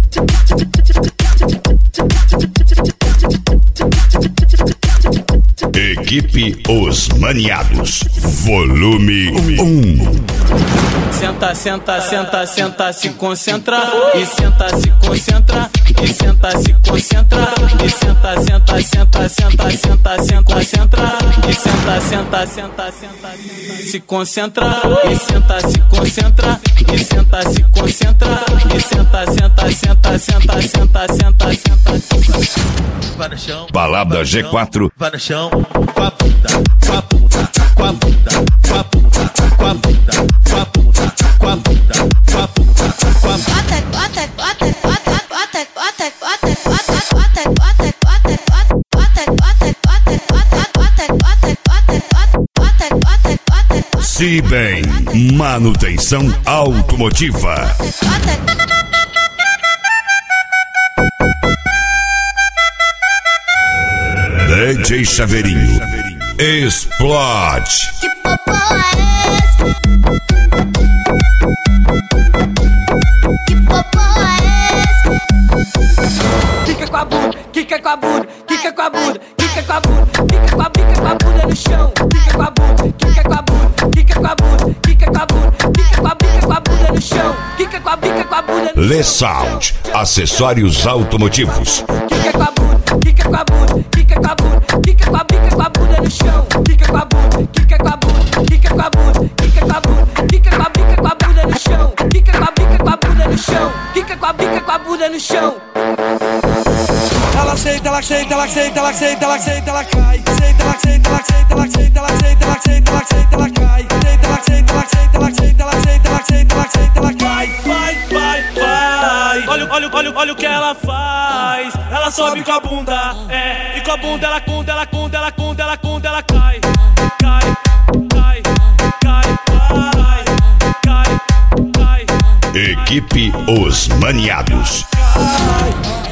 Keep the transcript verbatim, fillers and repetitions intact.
Equipe Os Maniados, volume um. Senta, senta, senta, senta, se concentra. E senta, se concentra. E senta, se concentra. E senta, senta, senta, senta, senta, senta, senta. E senta, senta, senta, senta, se concentra. E senta, se concentra. E senta, se concentra. E senta, senta, senta, senta, senta, senta, senta. Vai no chão. Balada G quatro. Vai no chão. Com a bunda, com a bunda, com a bunda, com a bunda, com a bunda, com a bunda, com a bunda, com a bunda, com a bunda. Bota, bota, bota, bota, bota, bota, bota, bota, bota, bota, bota, bota, bota, bota, bota. Cibem, manutenção automotiva. D J Chaveirinho, explode. Que popô é esse? Que popô é esse? Quica com a bunda, quica com a bunda, quica com a bunda, quica com a bunda, quica com a bica com a bunda no chão. Quica com a bunda, quica com a bunda, quica com a bunda, quica com a bunda, quica com a bica com a bunda no chão. Quica com a bica com a bunda no chão. Le Sound, acessórios automotivos. Quica com a bunda, quica com a bunda, quica com a bunda, quica com a bica com a bunda no chão. Quica com a bunda, quica com a bunda, quica com a bunda, quica com a bunda, quica com a bica com a bunda no chão. Quica com a bica com a bunda no chão. Quica com a bica com a bunda no chão. Ela senta, ela senta, ela senta, ela senta, ela senta, ela cai. Senta, ela senta, ela senta, ela senta, ela senta, ela senta, ela senta, ela cai. Senta, ela senta, ela senta, ela senta, ela senta, ela senta, ela senta, ela cai. Vai, vai, vai. Olha, olha, olha, olha o que ela faz. Ela sobe com a bunda, é. E com a bunda ela cunda, ela cunda, ela cunda, ela cunda, ela cai. Cai, cai, cai, cai, cai, cai. Equipe Os Maniados. Cai.